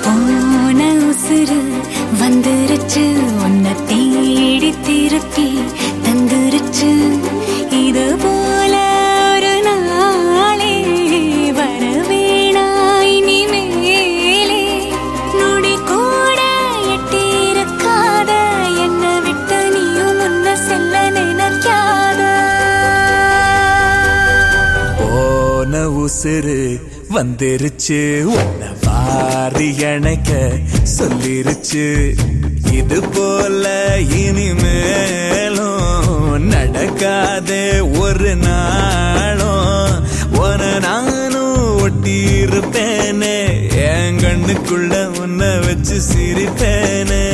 போன உசுறு வந்துருச்சு, உன்னை தேடி திருப்பி தந்துருச்சு. இது போல ஒரு நாளே வரவேணா இனிமேலே. நொடி கூட எட்டியிருக்காத என்னை விட்டு நீயும் முன்ன செல்ல நினைக்காத. போன உசுறு வந்துருச்சு, உன்னை வாரி அணைக்க சொல்லிருச்சு. இது போல இனிமேலும் நடக்காதே ஒரு நாளும். உன நானும் ஒட்டி இருப்பேனே, என் கண்ணுக்குள்ள உன்னை வச்சு சிரிப்பேனே.